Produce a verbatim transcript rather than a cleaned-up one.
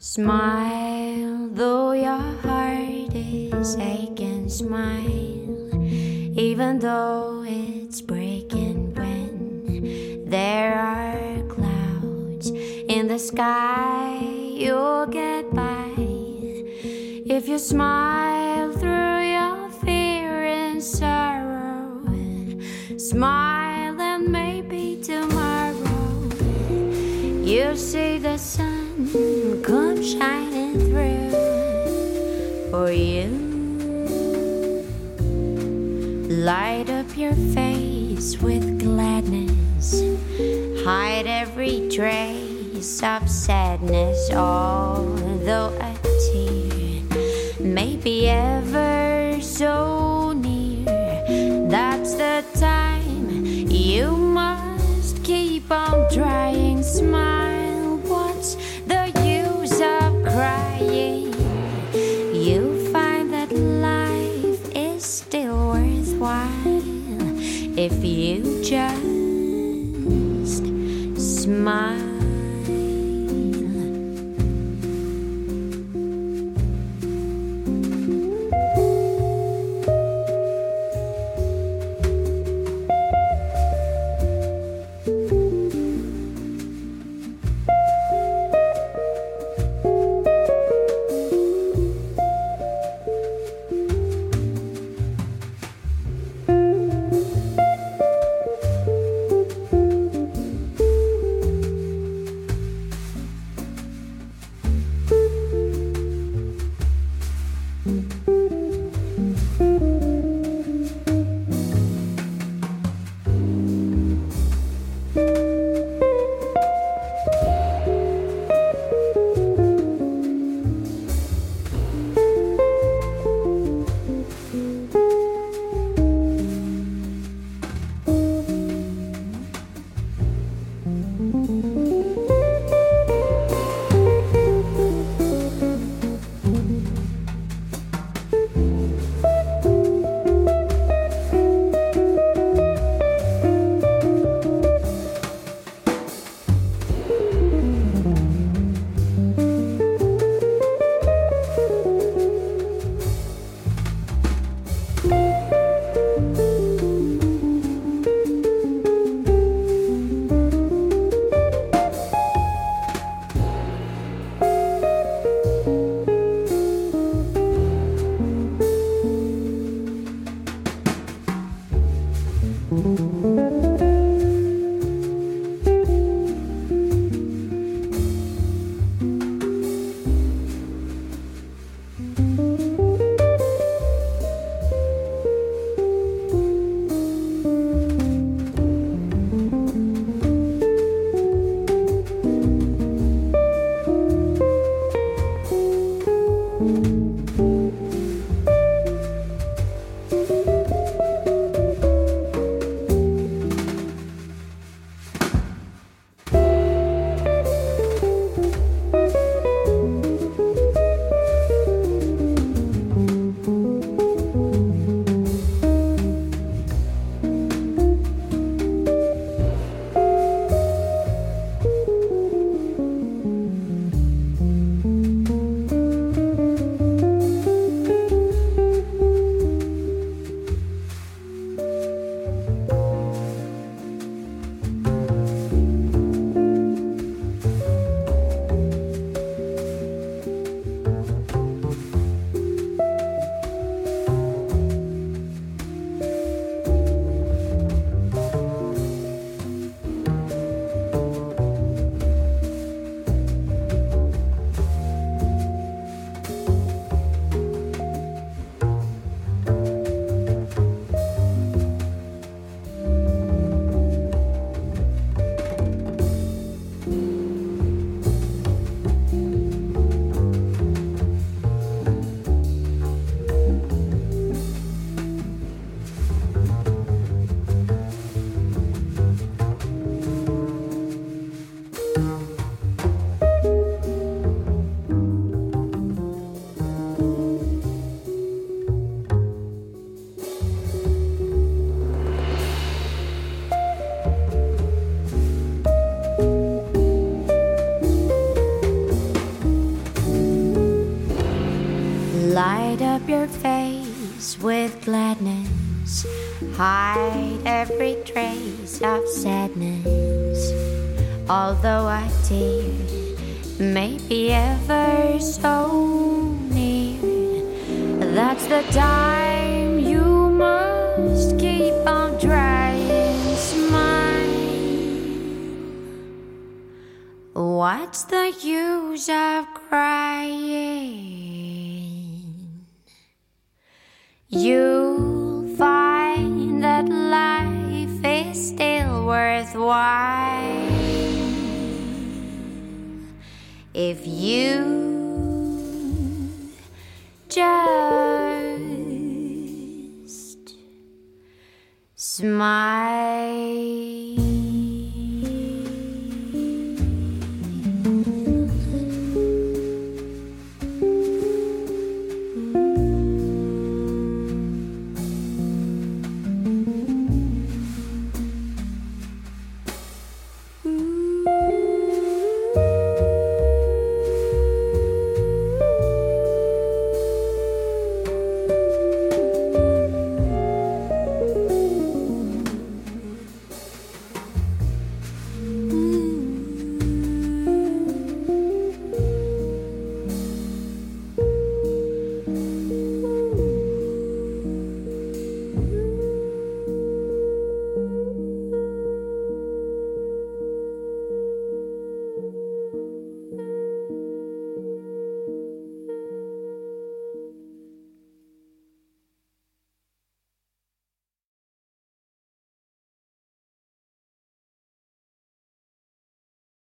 Smile, though your heart is aching. Smile, even though it's breaking. When there are clouds in the sky, you'll get by. If you smile through your fear and sorrow, smile and maybe tomorrow you'll see the sun come shining through for you. Light up your face with gladness, hide every trace of sadness. Although a tear may be ever so near, that's the time you must keep on trying. Smile, what's the use of crying? You'll find that life is still worthwhile if you just smile. Light up your face with gladness, hide every trace of sadness. Although a tear may be ever so near, that's the time you must keep on trying. Smile. What's the use of crying? You'll find that life is still worthwhile if you just smile.